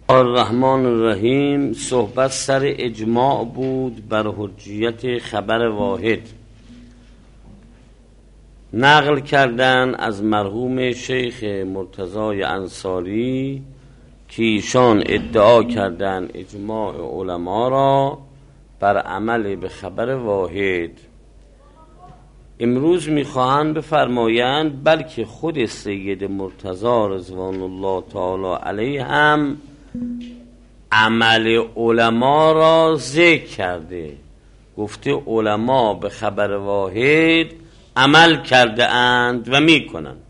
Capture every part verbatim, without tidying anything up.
الرحمن الرحیم. صحبت سر اجماع بود بر حجیت خبر واحد. نقل کردن از مرحوم شیخ مرتضی انصاری که ایشان ادعا کردن اجماع علما را بر عمل به خبر واحد. امروز میخواهند بفرمایند بلکه خود سید مرتضی رضوان الله تعالی علیه هم عمل علما را ذکر کرده، گفته علما به خبر واحد عمل کرده اند و می کنند.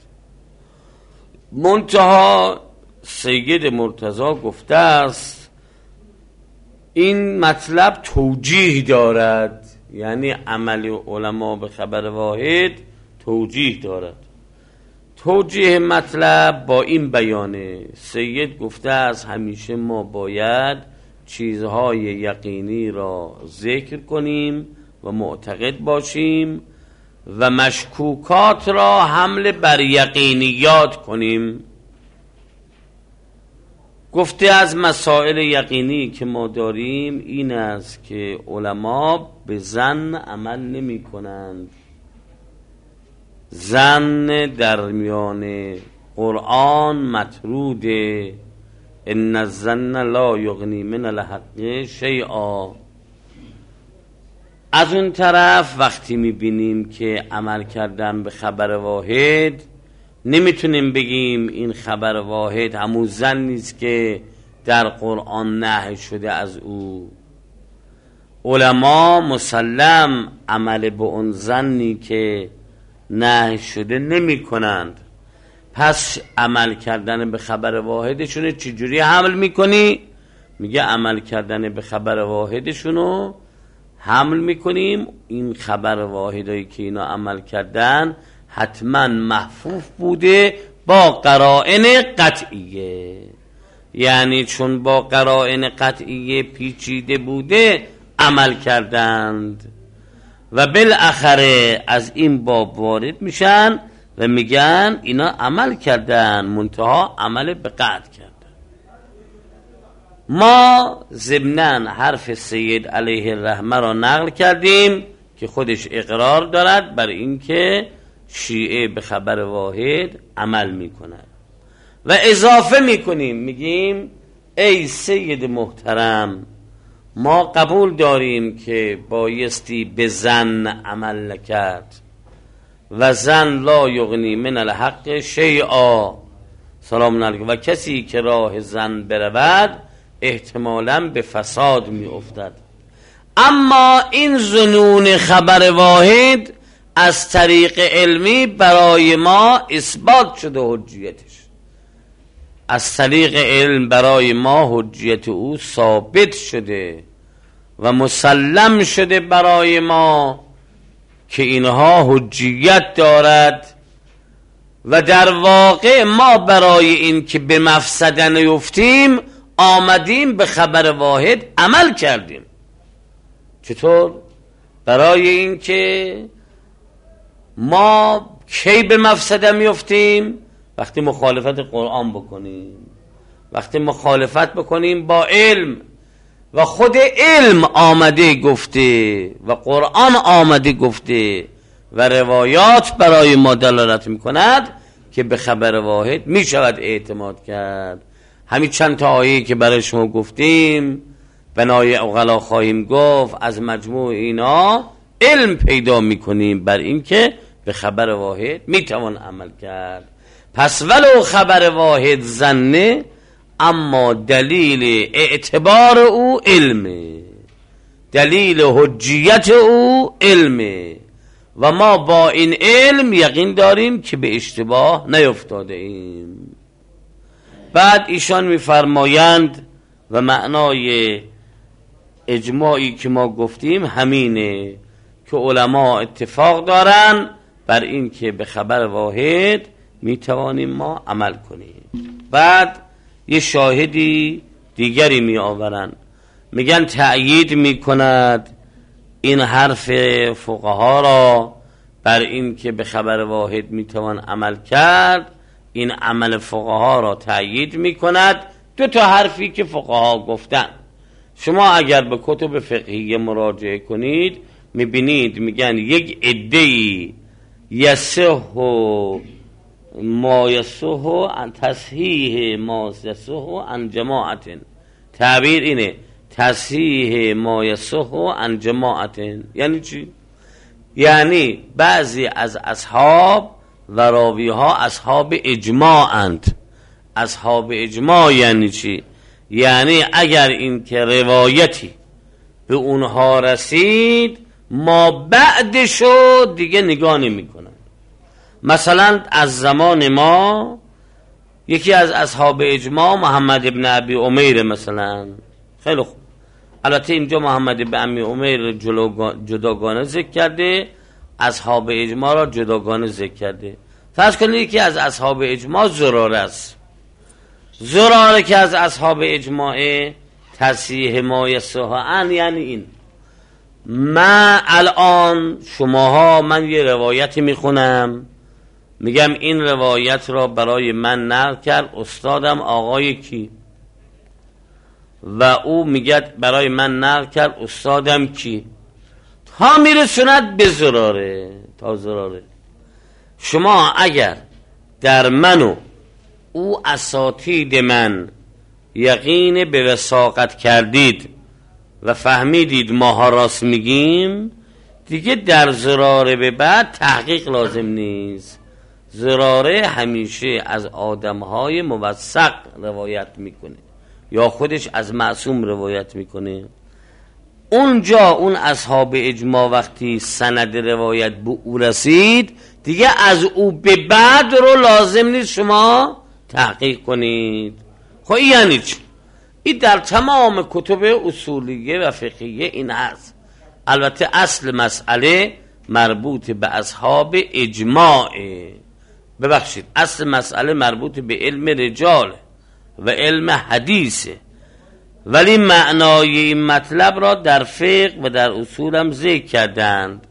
منتها سید مرتضی گفته است این مطلب توجیه دارد، یعنی عمل علما به خبر واحد توجیه دارد. توجیه مطلب با این بیانه، سید گفته است همیشه ما باید چیزهای یقینی را ذکر کنیم و معتقد باشیم و مشکوکات را حمل بر یقینیات کنیم. گفته از مسائل یقینی که ما داریم این است که علما به ظن عمل نمی کنند. ظن در میان قرآن مطروده، ان الظن لا یغنی من الحق شیئا. از اون طرف وقتی میبینیم که عمل کردن به خبر واحد، نمیتونیم بگیم این خبر واحد همون ظن نیست که در قرآن نهی شده از او. علما مسلم عمل به اون ظنی که نهی شده نمی کنند. پس عمل کردن به خبر واحدشونه چجوری حمل میکنی؟ میگه عمل کردن به خبر واحدشونو حمل میکنیم این خبر واحدایی که اینا عمل کردن حتما محفوف بوده با قرائن قطعیه، یعنی چون با قرائن قطعیه پیچیده بوده عمل کردند و بالاخره از این باب وارد میشن و میگن اینا عمل کردن، منتها عمل به قطع کردن. ما ضمناً حرف سید علیه الرحمه را نقل کردیم که خودش اقرار دارد بر این که شیعه به خبر واحد عمل میکنند و اضافه میکنیم میگیم ای سید محترم، ما قبول داریم که بایستی به ظن عمل نکرد و ظن لا یغنی من الحق شیئا، سلام علیکم، و کسی که راه ظن برود احتمالاً به فساد می افتد. اما این ظنون خبر واحد از طریق علمی برای ما اثبات شده حجیتش، از طریق علم برای ما حجیت او ثابت شده و مسلم شده برای ما که اینها حجیت دارد و در واقع ما برای این که به مفسده نیفتیم آمدیم به خبر واحد عمل کردیم. چطور؟ برای این که ما کی به مفسده میفتیم؟ وقتی مخالفت قرآن بکنیم، وقتی مخالفت بکنیم با علم و خود علم آمده گفته و قرآن آمده گفته و روایات برای ما دلالت میکند که به خبر واحد میشود اعتماد کرد. همین چند تا آیه که برای شما گفتیم بنای اغلا خواهیم گفت، از مجموع اینا علم پیدا میکنیم بر این که به خبر واحد میتوان عمل کرد. پس ولو خبر واحد ظنه، اما دلیل اعتبار او علمه، دلیل حجیت او علمه و ما با این علم یقین داریم که به اشتباه نیفتاده ایم. بعد ایشان میفرمایند و معنای اجماعی که ما گفتیم همینه که علما اتفاق دارن بر این که به خبر واحد میتوانیم ما عمل کنیم. بعد یه شاهدی دیگری می آورن، میگن تأیید میکند این حرف فقها را بر این که به خبر واحد میتوان عمل کرد. این عمل فقها را تأیید میکند دو تا حرفی که فقها گفتن. شما اگر به کتب فقهی مراجعه کنید میبینید میگن یک عده‌ای یصح ما یصح عن تصحیح ما یصح عن جماعت. تعبیر اینه تصحیح ما یصح عن جماعت. یعنی چی؟ یعنی بعضی از اصحاب و راوی ها اصحاب اجماعند. اصحاب اجماع یعنی چی؟ یعنی اگر این که روایتی به اونها رسید ما بعدشو دیگه نگاه نمی کنن. مثلا از زمان ما یکی از اصحاب اجماع محمد ابن ابی عمیر مثلا. خیلی خوب، البته اینجا محمد ابن ابی عمیر جداگانه ذکر کرده، اصحاب اجماع را جداگانه ذکر کرده. فرض کنید که از اصحاب اجماع زراره است. زراره که از اصحاب اجماع تصحیح ما یصح عن یعنی این: من الان شماها من یه روایتی میخونم، میگم این روایت را برای من نقل کرد استادم آقای کی، و او میگه برای من نقل کرد استادم کی، تا میرسوند به زراره. تا زراره شما اگر در منو او اساتید من یقین به وثاقت کردید و فهمیدید ماها راست میگیم، دیگه در زراره به بعد تحقیق لازم نیست. زراره همیشه از آدمهای موثق روایت میکنه یا خودش از معصوم روایت میکنه. اونجا اون اصحاب اجماع وقتی سند روایت به او رسید دیگه از او به بعد رو لازم نیست شما تحقیق کنید. خب این یعنی چی؟ این در تمام کتب اصولیه و فقهیه این هست. البته اصل مسئله مربوط به اصحاب اجماعه. ببخشید، اصل مسئله مربوط به علم رجال و علم حدیثه، ولی معنای این مطلب را در فقه و در اصول هم ذکر کردند.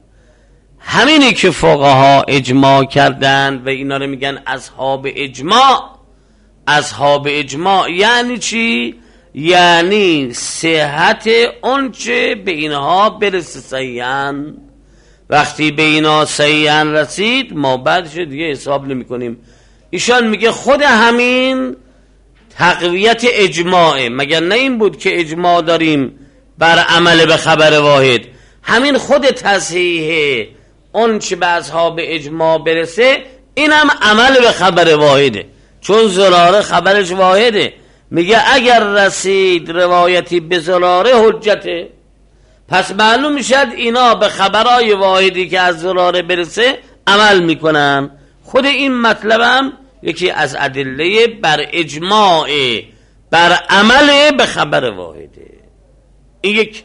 همینی که فقها اجماع کردند و اینا رو میگن اصحاب اجماع. اصحاب اجماع یعنی چی؟ یعنی صحت اونچه به اینها برسه صحیحاً. وقتی به اینا صحیحاً رسید ما بعدش دیگه حساب نمی کنیم. ایشان میگه خود همین تقویت اجماعه. مگر نه این بود که اجماع داریم بر عمل به خبر واحد؟ همین خود تصحیح اون چه به اصحاب اجماع برسه اینم عمل به خبر واحده، چون زراره خبرش واحده. میگه اگر رسید روایتی به زراره حجته، پس معلوم میشد اینا به خبرای واحدی که از زراره برسه عمل میکنن. خود این مطلبم یکی از ادله بر اجماع بر عمل به خبر واحده. این یک.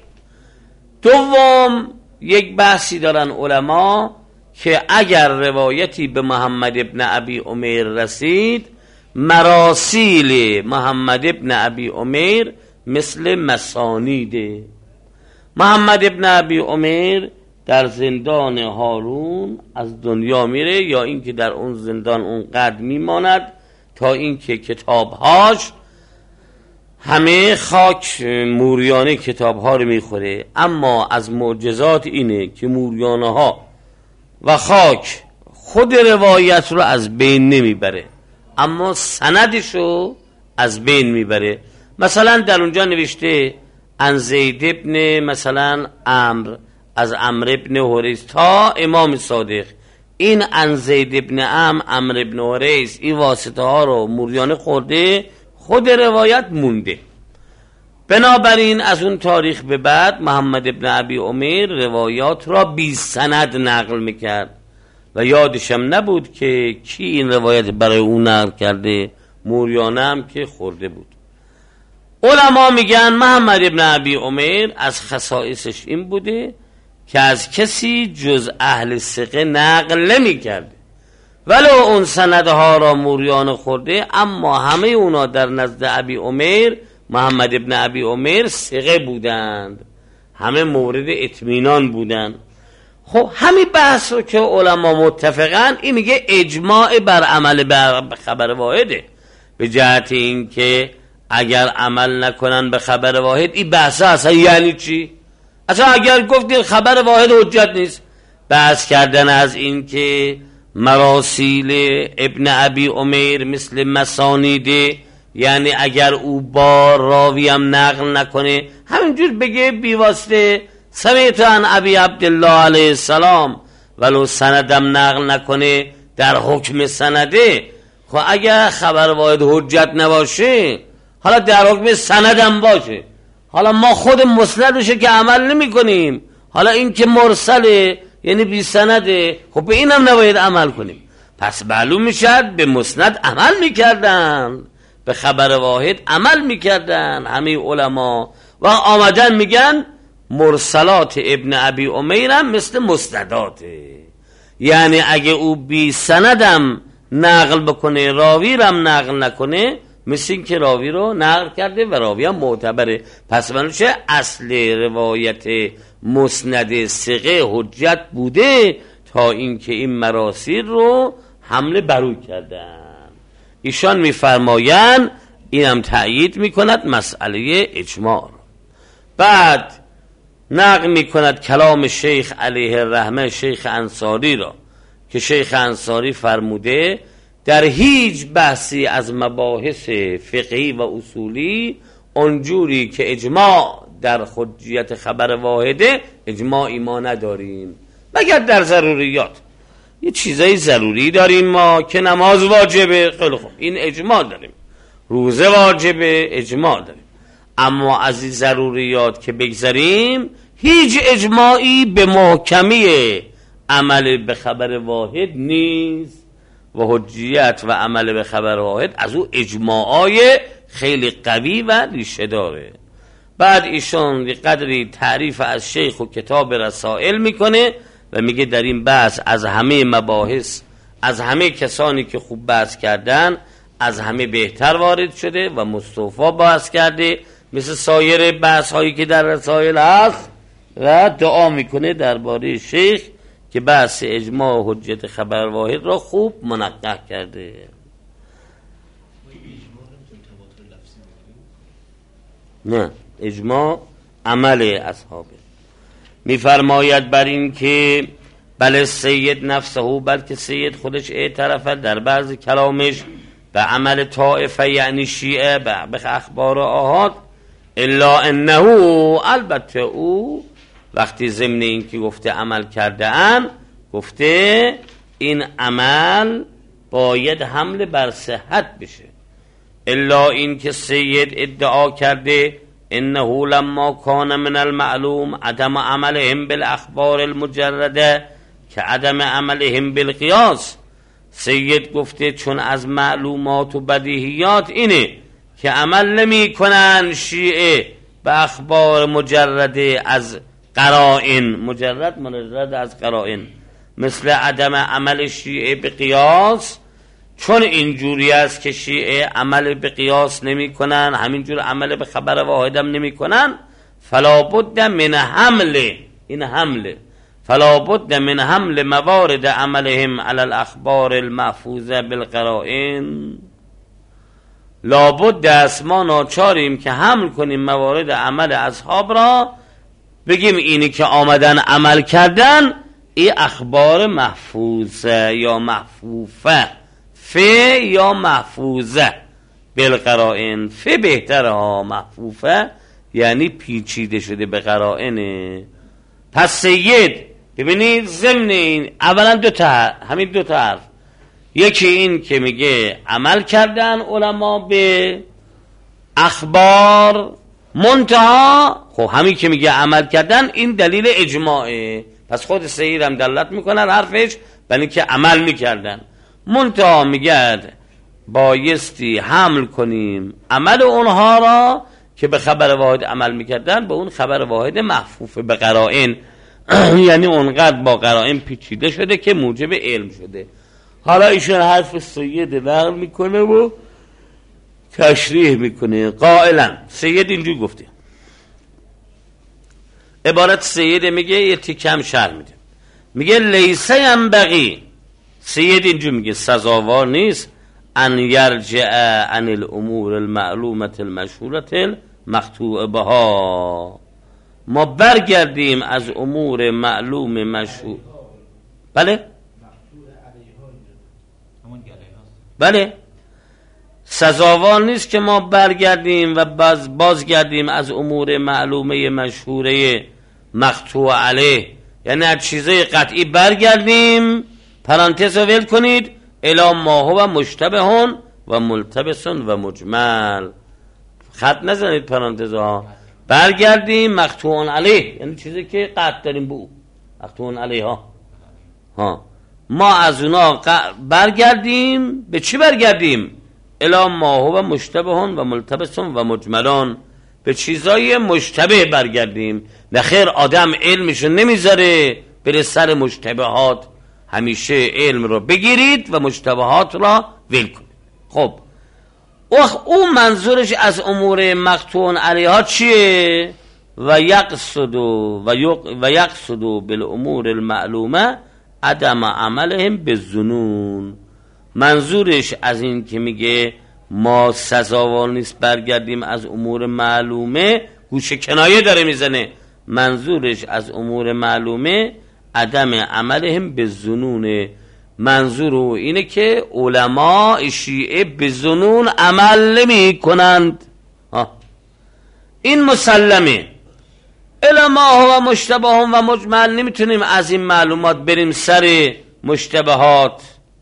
دوم، یک بحثی دارن علما که اگر روایتی به محمد ابن ابی عمیر رسید، مراسیل محمد ابن ابی عمیر مثل مسانیده. محمد ابن ابی عمیر در زندان هارون از دنیا میره، یا اینکه در اون زندان اونقدر میماند تا اینکه کتابهاش همه خاک موریانه کتابها رو میخوره. اما از معجزات اینه که موریانه ها و خاک خود روایت رو از بین نمیبره، اما سندشو از بین میبره. مثلا در اونجا نوشته ان زید ابن مثلا عمرو از عمرو ابن حریث تا امام صادق. این ان زید ابن عمرو عمرو ابن حریث این واسطه ها رو موریانه خورده، خود روایت مونده. بنابراین از اون تاریخ به بعد محمد ابن ابی عمیر روایات را بی سند نقل میکرد و یادشم نبود که کی این روایت برای اون نقل کرده. موریانه هم که خورده بود. علما میگن محمد ابن ابی عمیر از خصائصش این بوده که از کسی جز اهل ثقه نقل نمی کرده، ولو اون سندها را موریانه خورده، اما همه اونا در نزد ابی عمیر محمد ابن ابی عمیر ثقه بودند، همه مورد اطمینان بودند. خب همین بحث رو که علما متفقن، این میگه اجماع بر عمل بر خبر واحده، به جهت این که اگر عمل نکنن به خبر واحد، این بحث اصلا یعنی چی؟ اصلا اگر گفتین خبر واحد حجت نیست، بحث کردن از این که مراسیل ابن ابی عمیر مثل مسانیده، یعنی اگر او با راوی هم نقل نکنه، همینجور بگه بیواسطه سمیت عن ابی عبدالله علیه السلام، ولو سندم نقل نکنه در حکم سنده. خب اگر خبر واحد حجت نباشه، حالا در حکم سندم باشه، حالا ما خود مسندشه که عمل نمی کنیم، حالا این که مرسله یعنی بی سنده، خب به اینم نباید عمل کنیم. پس معلوم میشد به مسند عمل میکردن، به خبر واحد عمل میکردن همه علما، و آمدن میگن مرسلات ابن ابی عمیرم مثل مسنداته، یعنی اگه او بی سندم نقل بکنه، راوی رم نقل نکنه، مثل این که راوی رو نقل کرده و راوی هم معتبره. پس منوشه اصل روایت مسند ثقه حجت بوده تا اینکه این مراسیل رو حمله برو کردن. ایشان میفرمایند، اینم تأیید میکند مسئله اجماع. بعد نقل میکند کلام شیخ علیه الرحمه، شیخ انصاری را، که شیخ انصاری فرموده در هیچ بحثی از مباحث فقهی و اصولی اونجوری که اجماع در حجیت خبر واحده، اجماعی ما نداریم، مگر در ضروریات. یه چیزای ضروری داریم ما که نماز واجبه، خیلی خوب، این اجماع داریم. روزه واجبه، اجماع داریم. اما از این ضروریات که بگذاریم، هیچ اجماعی به محکمی عمل به خبر واحد نیست و حجیت و عمل به خبر واحد از او اجماعای خیلی قوی و ریشه داره. بعد ایشون قدری تعریف از شیخ و کتاب رسائل میکنه و میگه در این بحث از همه مباحث، از همه کسانی که خوب بحث کردن، از همه بهتر وارد شده و مصطفی بحث کرده مثل سایر بحث هایی که در رسائل هست، و دعا میکنه درباره شیخ که بحث اجماع و حجت خبر واحد را خوب منقح کرده. نه، اجماع عمل اصحابه. میفرماید بر این که بله سید نفسه، بلکه سید خودش اعترافه در بعض کلامش به عمل طائفه یعنی شیعه به اخبار آحاد، الا انه، البته او وقتی ضمن این که گفته عمل کرده ام، گفته این عمل باید حمل بر صحت بشه. الا این که سید ادعا کرده انه لما کان من المعلوم عدم عملهم بالاخبار المجرده که عدم عملهم بالقیاس. سید گفته چون از معلومات و بدیهیات اینه که عمل نمی کنن شیعه به اخبار مجرده از قرائن، مجرد مجرد از قرائن، مثل عدم عمل شیعه به قیاس، چون اینجوری است که شیعه عمل به قیاس نمی کنن، همینجور عمل به خبر واحدم نمی کنن، فلا بد من حمل، این حمله، فلا بد من حمل موارد عملهم علی الاخبار المحفوظه بالقرائن. لابد است ما ناچاریم که حمل کنیم موارد عمل اصحاب را، بگیم اینی که آمدن عمل کردن این اخبار محفوظه یا محفوفه، ف یا محفوظه بالقرائن، ف بهتره ها، محفوفه یعنی پیچیده شده به قرائنه. پس سید ببینید ضمن این اولا دو تا همین دو تا حرف، یکی این که میگه عمل کردن علما به اخبار، منتها خب همین که میگه عمل کردن این دلیل اجماعه، پس خود سید هم دلالت میکنه حرفش بنی که عمل میکردن، منتها میگه بایستی حمل کنیم عمل اونها را که به خبر واحد عمل میکردن به اون خبر واحد محفوف به قرائن، یعنی اونقدر با قرائن پیچیده شده که موجب علم شده. حالا ایشون حرف سید نقل میکنه و تشریح میکنه. قائلا سید اینجور گفته، عبارت سید میگه یه تیکم شرح میده، میگه لیسه ینبغی، سید اینجور میگه سزاوار نیست، ان یرجع عن الامور المعلومه المشهوره المقطوع بها، ما برگردیم از امور معلوم مشهور. بله بله سزاوار نیست که ما برگردیم و باز بازگردیم از امور معلومه مشهوره مقطوع علیه، یعنی از چیزای قطعی برگردیم، پرانتز رو ول کنید، الی ما هو مشتبه و ملتبس و مجمل، خط نزنید پرانتز ها، برگردیم مقطوع علیه یعنی چیزی که قطع داریم بو مقطوع علیه ها ها ما از اونا برگردیم. به چی برگردیم؟ الی ما هو مشتبه و ملتبس و مجملان، به چیزای مشتبه برگردیم. نخیر آدم علمشو نمیذاره بره سر مشتبهات، همیشه علم رو بگیرید و مشتبهات را ول کنید. خب او منظورش از امور مقطوع علیها چیه؟ و یقصد و یقصد بالامور المعلومه عدم عملهم بالظنون. منظورش از این که میگه ما سزاوار نیست برگردیم از امور معلومه، گوشه کنایه داره میزنه. منظورش از امور معلومه عدم عملهم بالظنون، منظور او اینه که علماء شیعه به ظنون عمل نمی کنند. این مسلمه. علماء و مشتبه و مجمل، نمیتونیم از این معلومات بریم سر مشتبهات.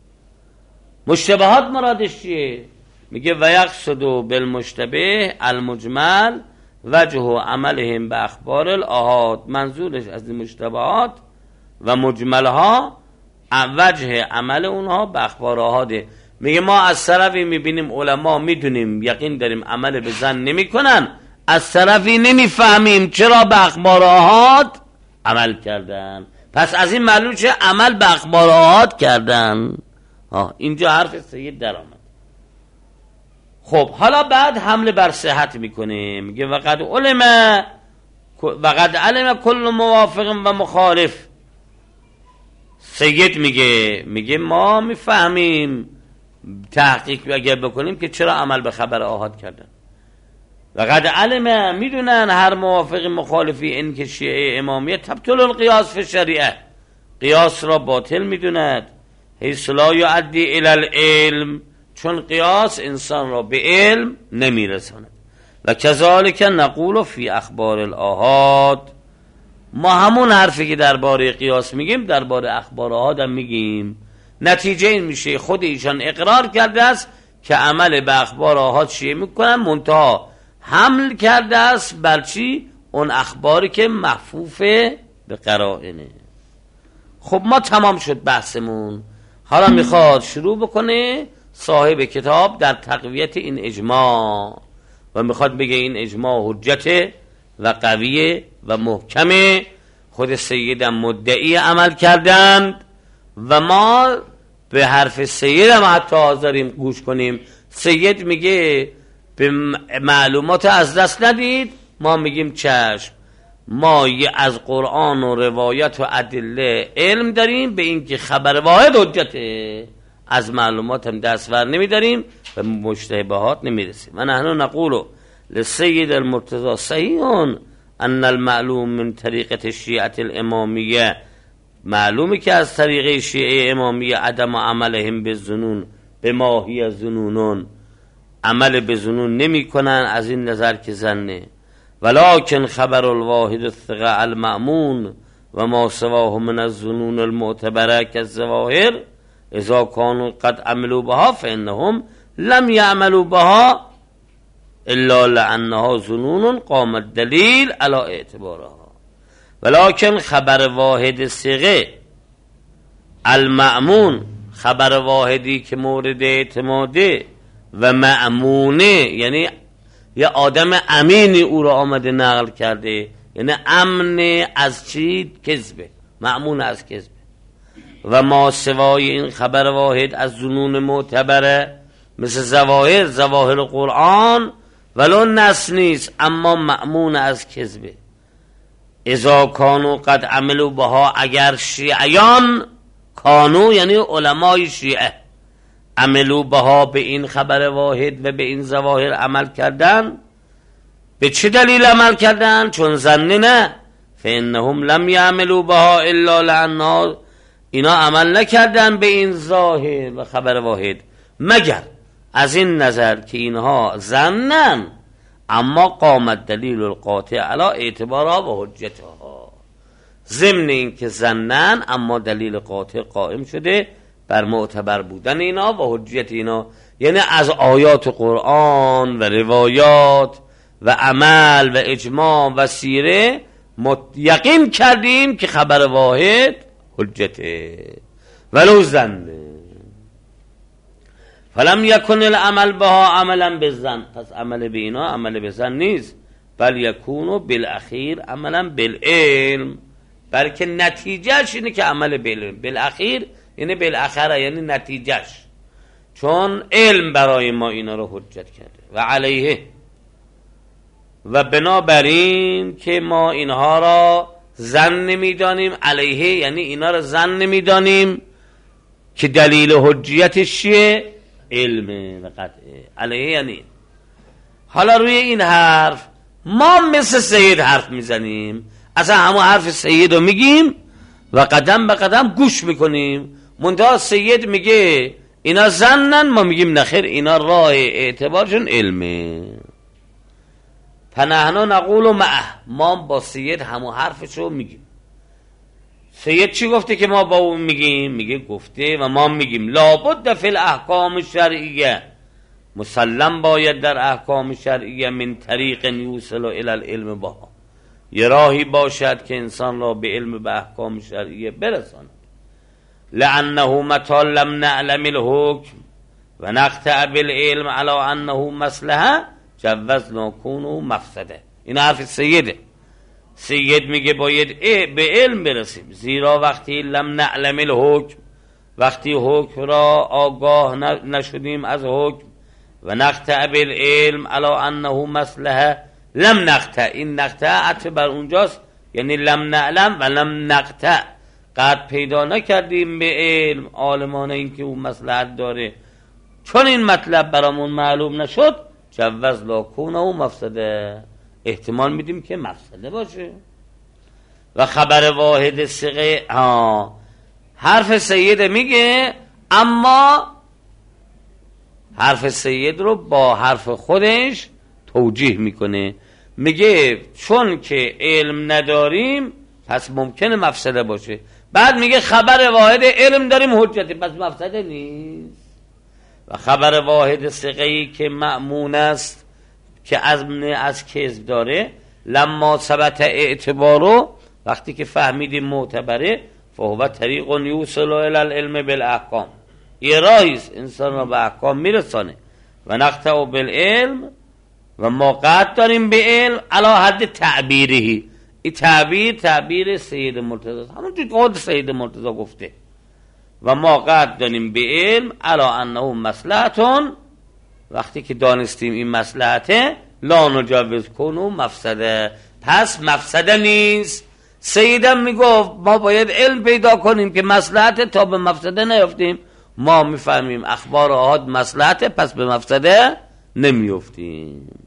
مشتبهات مرادش چیه؟ میگه و یقصد بالمشتبه المجمل وجه عملهم به اخبار الاحاد. منظورش از این مشتبهات و مجملها وجه عمل اونها به اخبار احاده. میگه ما از طرفی میبینیم علما میدونیم یقین داریم عمل به ظن نمی کنن، از طرفی نمیفهمیم چرا به اخبار احاد عمل کردن، پس از این معلوم چه عمل به اخبار احاد کردن. آه اینجا حرف سید در آمد. خب حالا بعد حمله بر صحت میکنه، میگه وقد علم وقد علم کل موافق و مخالف. سید میگه میگه ما میفهمیم تحقیق اگر بکنیم که چرا عمل به خبر آحاد کردن. وقد علم، میدونن هر موافق مخالفی این که شیعه امامیه تبطل القیاس فی شریعه، قیاس را باطل میدوند، حیث لا یؤدی الی العلم، چون قیاس انسان را به علم نمیرساند. و کذالک نقول فی اخبار الاحاد، ما همون حرفی که درباره قیاس میگیم درباره اخبار احاد هم میگیم. نتیجه این میشه خود ایشان اقرار کرده است که عمل به اخبار احاد شیعه میکنن، منتها حمل کرده است بر چی؟ اون اخباری که محفوف به قرائنه. خب ما تمام شد بحثمون، حالا میخواد شروع بکنه صاحب کتاب در تقویت این اجماع و میخواد بگه این اجماع حجته و قویه و محکمه. خود سیدم مدعی عمل کردند و ما به حرف سیدم حتی حاضریم گوش کنیم. سید میگه به معلومات از دست ندید، ما میگیم چشم، ما از قرآن و روایت و ادله علم داریم به این که خبر واحد حجته، از معلومات هم دست ور نمیداریم و مشتبهات نمیرسیم. و نحن نقول لسید المرتضی صحیح ان المعلوم من طریقت شیعه الامامیه، معلومه که از طریقه شیعه امامیه عدم عملهم به ظنون به ماهی ظنونون، عمل به ظنون نمی کنن از این نظر که زنه. ولکن خبر الواحد الثقه المأمون و ما سواه من الظنون المعتبره كالظواهر اذا كانوا قد عملوا بها فانهم لم يعملوا بها الا لانها ظنون قام الدلیل على اعتبارها. ولكن خبر واحد ثقه المأمون، خبر واحدی که مورد اعتماده و مأمونه، یعنی یه آدم امینی او را آمده نقل کرده، یعنی امن از چی؟ کذبه، مأمون از کذبه. و ما سوای این خبر واحد از ظنون معتبره مثل ظواهر، ظواهر قرآن ولو نص نیست اما مأمون از کذبه. اذا کانو قد عملوا بها، اگر شیعیان، کانو یعنی علمای شیعه، عملو بها به این خبر واحد و به این ظواهر عمل کردن. به چه دلیل عمل کردن؟ چون ظن نه، فانهم لم یعملوا بها الا لانها، اینا عمل نکردن به این ظاهر و خبر واحد مگر از این نظر که اینها ظنن، اما قامت دلیل القاطع علی اعتبارها و حجتها، ضمن این که ظنن اما دلیل قاطع قائم شده بر معتبر بودن اینا و حجت اینا، یعنی از آیات قرآن و روایات و عمل و اجماع و سیره یقین کردیم که خبر واحد حجته ولو ظنه. فلم یکن العمل بها عملا بالظن، پس عمل به اینا عمل به ظن نیست، بل یکونو بالاخیر عملا بالعلم، بلکه نتیجهش اینه که عمل بالعلم. بالاخیر یعنی بالاخره، یعنی نتیجهش، چون علم برای ما اینا رو حجت کرده. و علیه، و بنابراین که ما اینها را ظن نمیدانیم، علیه یعنی اینا را ظن نمیدانیم که دلیل حجیتش چیه؟ علمه و قطعه. علیه یعنی حالا روی این حرف ما مثل سید حرف میزنیم، اصلا همون حرف سید رو میگیم و قدم به قدم گوش میکنیم، منتها سید میگه اینا ظنن، ما میگیم نخیر اینا راه اعتبارشون علمه. فنحن نقول معه، ما با سید همون حرفش رو میگیم. سید چی گفته که ما با اون میگیم؟ میگه گفته و ما میگیم لابد فی الاحکام شرعیه، مسلم باید در احکام شرعیه من طریق یوصل الی العلم بها، یه راهی باشد که انسان را به علم به احکام شرعیه برساند. لانه متی لم نعلم الحکم و نقطع بالعلم علی انه مصلحه جوزنا کونه مفسده. این حرف سیده. سید میگه باید به علم برسیم، زیرا وقتی لم نعلم الحکم، وقتی حکم را آگاه نشدیم از حکم، و نقطع بالعلم علی انه مصلحه، لم نقطع، این نقطع عطف بر اونجاست، یعنی لم نعلم و لم نقطع، قد پیدا نکردیم به علم عالمان این که اون مصلحت داره، چون این مطلب برامون معلوم نشد جوز لا کونه و مفسده، احتمال میدیم که مفسده باشه. و خبر واحد ثقه، ها حرف سید میگه، اما حرف سید رو با حرف خودش توجیه میکنه، میگه چون که علم نداریم پس ممکنه مفسده باشه، بعد میگه خبر واحد علم داریم حجتی، پس مفسده نیست. و خبر واحد ثقه‌ای که مأمون است که عزم از کذب داره، لما ثبت اعتبارو، وقتی که فهمیدیم معتبره، فهو طریق یوصل الی العلم بالاحکام، یه راهیست انسان را به احکام میرسانه. و نقطع بالعلم، و ما قطع داریم به علم علی حد تعبیری، این تعبیر تعبیر سید مرتضی، همون که خود سید مرتضی گفته، و ما قطع داریم به علم علی انه مصلحتون، وقتی که دانستیم این مصلحته، لا نجوز کنو مفسده، پس مفسده نیست. سیدم میگفت ما باید علم پیدا کنیم که مصلحته تا به مفسده نیفتیم، ما میفهمیم اخبار آحاد مصلحته پس به مفسده نمیفتیم.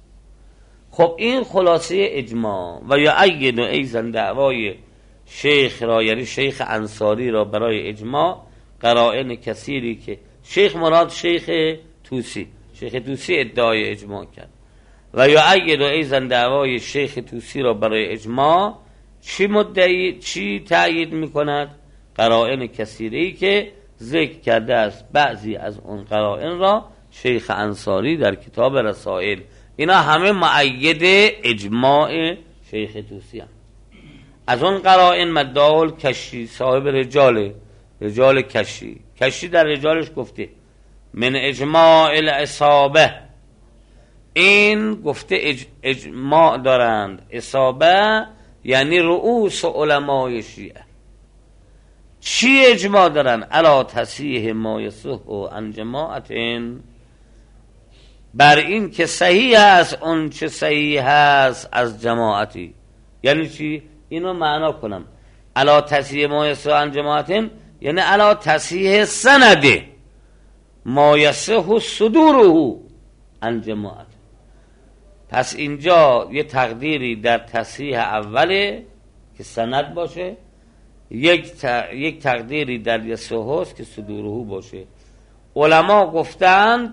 خب این خلاصه اجماع. و یا اید ایزن دعوای شیخ را، یعنی شیخ انصاری را، برای اجماع قرائن کثیری که شیخ مراد شیخ توسی، شیخ توسی ادعای اجماع کرد. و یا اید ایزن دعوای شیخ توسی را برای اجماع چی مدعی چی تأیید میکند؟ قرائن کثیری که ذکر کرده است. بعضی از اون قرائن را شیخ انصاری در کتاب رسائل، اینا همه مؤید اجماع شیخ توسی هم. از اون قرائن مدعال کشی، صاحب رجال رجال کشی، کشی در رجالش گفته من اجماع الاصابه، این گفته اج اجماع دارند. اصابه یعنی رؤوس علمای شیعه. چی اجماع دارن؟ علا تصحیح ما یصح عن جماعتین، بر این که صحیح است اون چه صحیح است از جماعتی. یعنی چی؟ اینو معنا کنم. علا تصحیح ما یصح عن جماعتین یعنی علا تصحیح سنده، ما یصح صدوره عن جماعت. پس اینجا یه تقدیری در تصحیح اوله که سند باشه، یک ت... یک تقدیری در یصح است که صدوره باشه. علما گفتند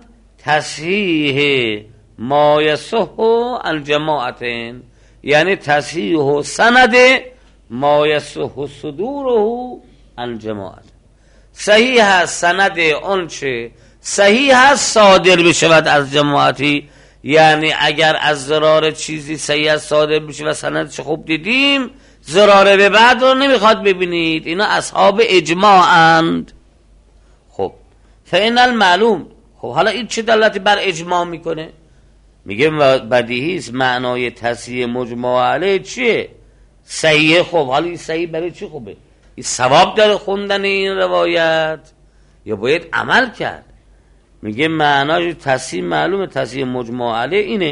تصحیح ما یصح عن جماعت یعنی تصحیح سند ما یصح صدوره عن جماعت. صحیح است سند آنچه صحیح است صادر بشود از جماعتی، یعنی اگر از ضرار چیزی صحیح است صادر بشه و سندش خوب دیدیم، ضرار به بعد رو نمیخواد ببینید. اینا اصحاب اجماعند. خب فإن المعلوم، خب حالا این چه دلالتی بر اجماع میکنه؟ میگه بدیهی است معنای تصحیح مجمع علیه چیه؟ صحیح. خب حالا این صحیح برای چی خوبه؟ این ثواب داره خوندن این روایت یا باید عمل کرد؟ میگه معنای تصحیح معلومه، تصحیح مجمع علیه اینه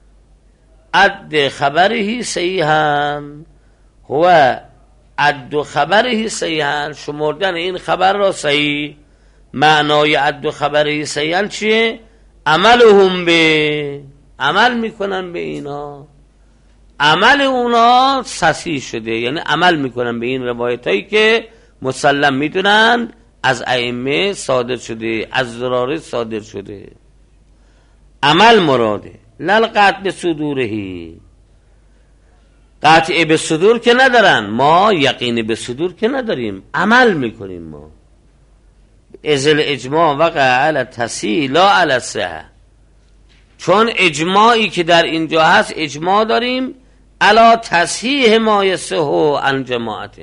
عد خبره صحیحا هو عد خبره صحیحا، شمردن این خبر را صحیح. معنای عد خبره صحیحا چیه؟ عملهم به، عمل میکنن به اینا، عمل اونا صحیح شده، یعنی عمل میکنن به این روایت هایی که مسلم میدونن از ائمه صادر شده، از ضراره صادر شده. عمل مراده، للقطع به صدورهی، قطع به صدور که ندارن، ما یقین به صدور که نداریم، عمل میکنیم ما. ازل اجماع وقع علی تصحیح لا علی الصحة، چون اجماعی که در اینجا هست اجماع داریم علی تصحیح ما یصح عن جماعت،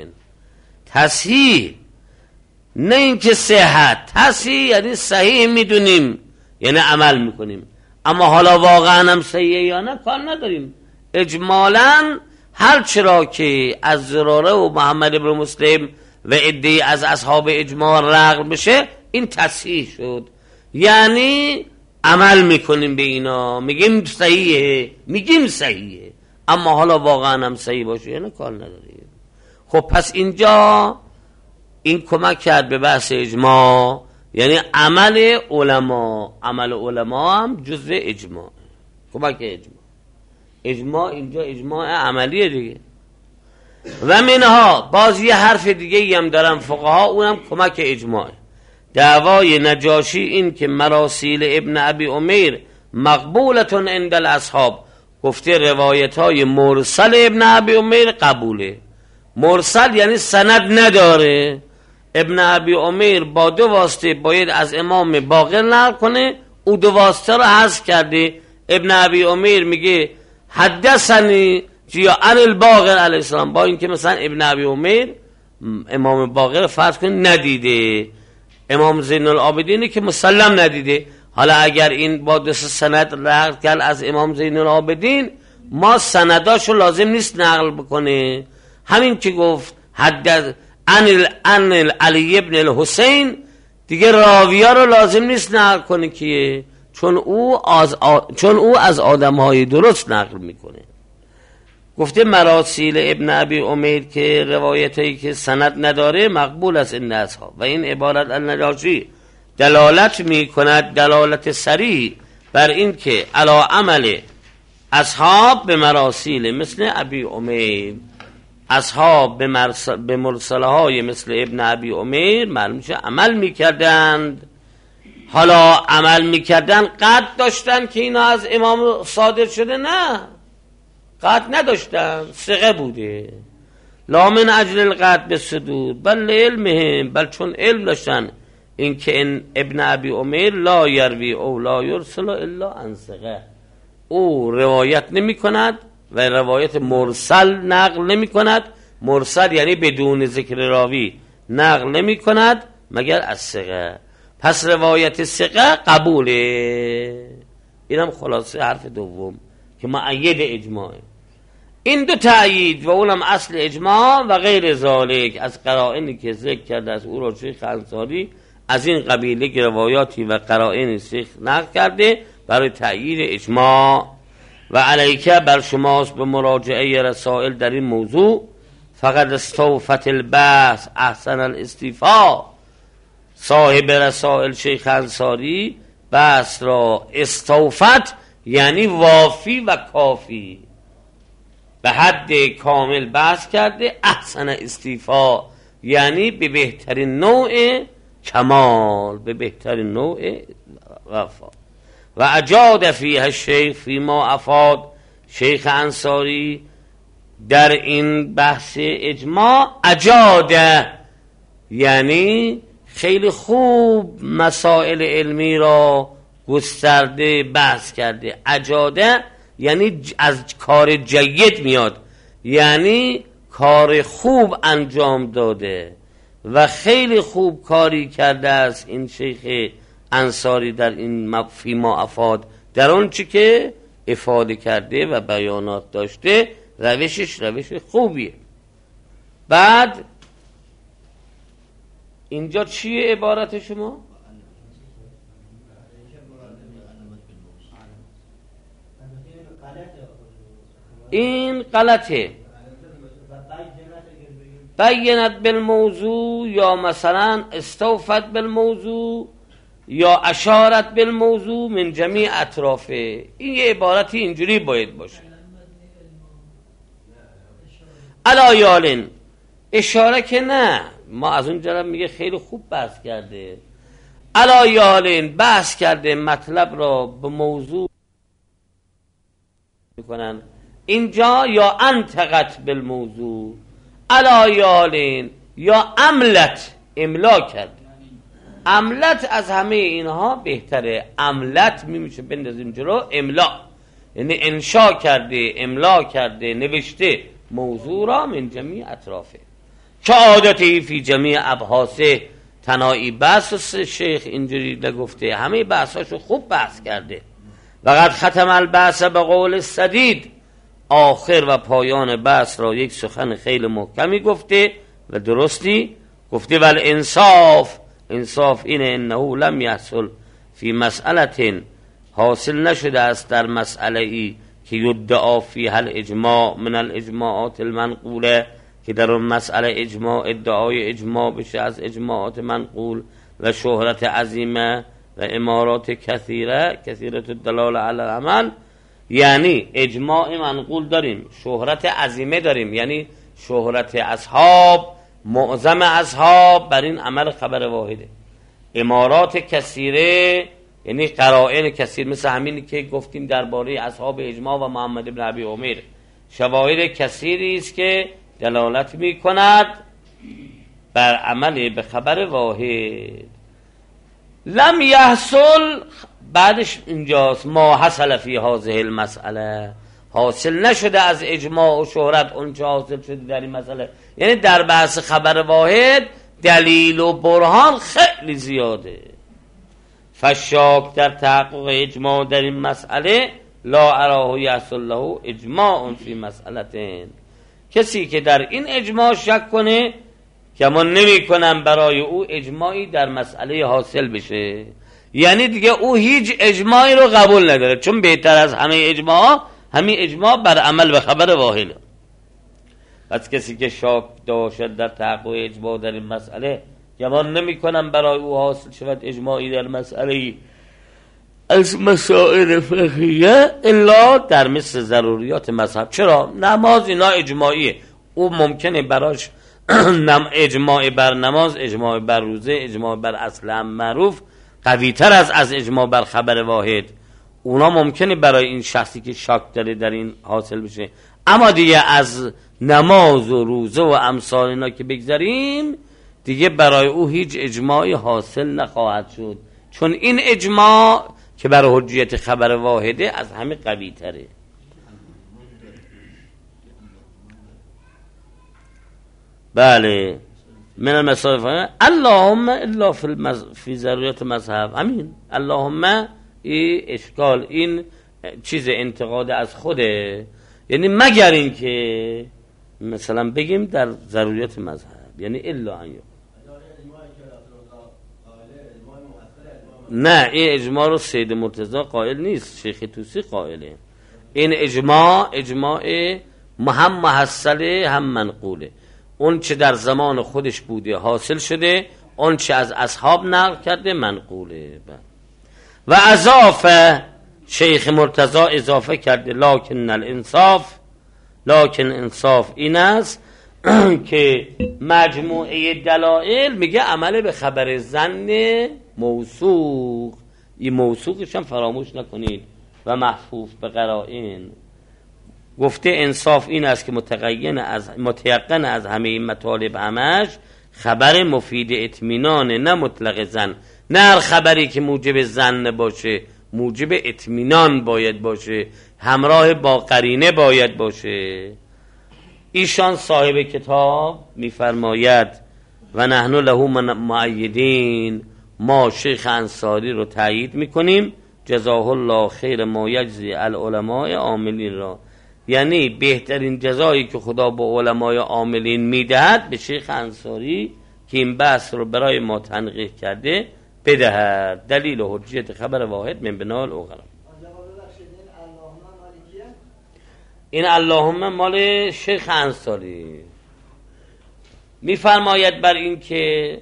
تصحیح نه اینکه صحت، تصحیح یعنی صحیح میدونیم یعنی عمل میکنیم، اما حالا واقعا هم صحیح یا نه کار نداریم. اجمالاً هر چرا که از زراره و محمد بن مسلم و عده‌ای از اصحاب اجماع رغم بشه این تصحیح شد، یعنی عمل میکنیم به اینا، میگیم صحیحه، میگیم صحیحه، اما حالا واقعا هم صحیح باشه یعنی کار نداریم. خب پس اینجا این کمک کرد به بحث اجماع، یعنی عمل علما، عمل علما هم جزء اجماع، کمک اجماع. اجماع اینجا اجماع عملیه دیگه. و منها باز یه حرف دیگه هم دارن فقها، اونم کمک اجماع. دعوای نجاشی این که مراسیل ابن ابی امیر مقبولتون عند الاصحاب، گفته روایت های مرسل ابن ابی امیر قبوله. مرسل یعنی سند نداره، ابن ابی امیر با دو واسطه باید از امام باقر نقل کنه، او دو واسطه رو حذف کرده. ابن ابی امیر میگه حدثنی جیا عن الباقر علیه السلام، با اینکه مثلا ابن ابی امیر امام باقر فرض کنید ندیده، امام زین العابدینی که مسلم ندیده. حالا اگر این با دو سند نقل کرد از امام زین العابدین، ما سنداشو لازم نیست نقل بکنه. همین که گفت حدث عن عن علی ابن الحسین، دیگه راویا رو لازم نیست نقل کنه که چون او از آ... چون او از آدم‌های درست نقل میکنه. گفته مراسیل ابن ابی امیر که روایتایی که سند نداره مقبول است این اصحاب، و این عبارت النجاشی دلالت میکند دلالت صریح بر این که علی عمل اصحاب به مراسیل مثل ابی امیر، اصحاب به, مرس... به مرسله های مثل ابن ابی امیر معلوم شه عمل میکردند. حالا عمل میکردن قطع داشتن که اینا از امام صادر شده؟ نه، قطع نداشتن، ثقه بوده. لا من اجل القطع بالصدور بل علمهم، بل چون علم داشتن این که این ابن ابی امیر لا یروی او لا یرسل الا عن ثقه، او روایت نمی کند و روایت مرسل نقل نمی کند. مرسل یعنی بدون ذکر راوی نقل نمی کند مگر از ثقه. پس روایت ثقه قبوله. اینم خلاصه حرف دوم که مؤید اجماعه. این دو تأیید و اونم اصل اجماع و غیر ذالک از قرائنی که ذکر کرده از او را شیخ انصاری از این قبیله که روایاتی و قرائن شیخ نقل کرده برای تأیید اجماع. و علیکه بر شماست به مراجعه رسائل در این موضوع. فقط استوفت البحث احسن الاستیفا، صاحب رسائل شیخ انصاری بحث را استوفت یعنی وافی و کافی به حد کامل بحث کرده. احسن استیفا یعنی به بهترین نوع کمال، به بهترین نوع وفا. و اجاد فیه الشیخ فیما افاد، شیخ انصاری در این بحث اجماع اجاده یعنی خیلی خوب مسائل علمی را گسترده بحث کرده. اجاده یعنی از کار جید میاد، یعنی کار خوب انجام داده و خیلی خوب کاری کرده است این شیخ انصاری در این فیما افاد، در اون چی که افاده کرده و بیانات داشته روشش روش خوبیه. بعد اینجا چیه عبارت شما؟ این غلطه. بینت بالموضوع یا مثلا استوفت بالموضوع یا اشارت بالموضوع من جمیع اطرافه. این یه عبارتی اینجوری باید باشه. علا یالین اشاره که نه، ما از اون جرم میگه خیلی خوب بحث کرده. علا یالین بحث کرده مطلب را به موضوع میکنن اینجا، یا انتقت بالموضوع. علا یالین یا عملت املا کرده. عملت از همه اینها بهتره. عملت میشه بندازیم جلو املا، یعنی انشا کرده، املا کرده، نوشته موضوع را من جمیع اطرافه که عادتی فی جمیع ابحاثه. تنایی بحث شیخ اینجوری نگفته، همه بحثاشو خوب بحث کرده. وقد ختم البحث به قول السدید، آخر و پایان بحث را یک سخن خیلی محکمی گفته و درستی گفته. ول انصاف، انصاف اینه انه لم یحصل فی مسئله، حاصل نشده است در مسئله ای که یدعا فیها الاجماع من الاجماعات المنقوله، که در اون مسئله اجماع ادعای اجماع بشه از اجماعات منقول و شهرت عظیمه و امارات کثیره کثیره الدلال علی العمل. یعنی اجماع منقول داریم، شهرت عظیمه داریم، یعنی شهرت اصحاب، معظم اصحاب بر این عمل خبر واحده. امارات کثیره یعنی قرائن کثیر، مثل همینی که گفتیم درباره اصحاب اجماع و محمد بن ابی عمر، شواهد کثیری است که دلالت می کند بر عمل به خبر واحد. لم یحصل بعدش اینجاست، ما حصل فی هذه المسئله، حاصل نشده از اجماع و شهرت اون چه حاصل شده در این مسئله. یعنی در بحث خبر واحد دلیل و برهان خیلی زیاده. فشاک در تحقق اجماع در این مسئله لا اراه یحصل له اجماع فی مسئلتین. کسی که در این اجماع شک کنه که ما نمی کنم برای او اجماعی در مسئله حاصل بشه، یعنی دیگه او هیچ اجماعی رو قبول نداره، چون بهتر از همه اجماع همین اجماع بر عمل به خبر واحد. پس کسی که شک داشت در تحقق اجماع در این مسئله که ما نمی کنم برای او حاصل شود اجماعی در مسئله از مسائل فقهیه الا در مثل ضروریات مذهب. چرا؟ نماز اینا اجماعیه، او ممکنه براش اجماع بر نماز، اجماع بر روزه، اجماع بر اصل معروف قوی تر از از اجماع بر خبر واحد. اونا ممکنه برای این شخصی که شک داره در این حاصل بشه، اما دیگه از نماز و روزه و امثال اینا که بگذاریم دیگه برای او هیچ اجماعی حاصل نخواهد شد، چون این اجماع که برای حجیت خبر واحده از همه قوی تره. بله من المصائب اللهم الا فی المز... فی ضروریات مذهب. امین. اللهم این اشکال، این چیز انتقاد از خوده، یعنی مگر این که مثلا بگیم در ضروریات مذهب، یعنی الا ان نه، این اجماع رو سید مرتضی قائل نیست، شیخ طوسی قائله. این اجماع اجماع هم محصله هم منقوله، اون چه در زمان خودش بوده حاصل شده اون چه از اصحاب نقل کرده منقوله. و اضافه شیخ مرتضی اضافه کرده لکن الانصاف، لکن انصاف این است که مجموعه دلائل میگه عمل به خبر ظن موثوق، این موثوقش هم فراموش نکنید و محفوظ به قرائن. گفته انصاف این است که متقین از متیقن از همه این مطالب همش خبر مفید اطمینان، نه مطلق ظن. نه هر خبری که موجب ظن باشه موجب اطمینان باید باشه، همراه با قرینه باید باشه. ایشان صاحب کتاب میفرماید و نحن له مؤیدین، ما شیخ انصاری رو تایید میکنیم، جزاه الله خیر ما یجزی العلماء عاملین را، یعنی بهترین جزایی که خدا با علمای عاملین میدهد به شیخ انصاری که این بحث رو برای ما تنقیح کرده بدهد. دلیل و حجیت خبر واحد من بناء العقلا. این اللهم مال شیخ انصاری. میفرماید بر این که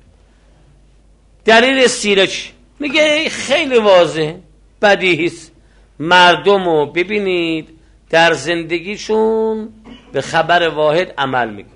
دلیل سیرش میگه خیلی واضح بدیهیست، مردم رو ببینید در زندگیشون به خبر واحد عمل میکنن.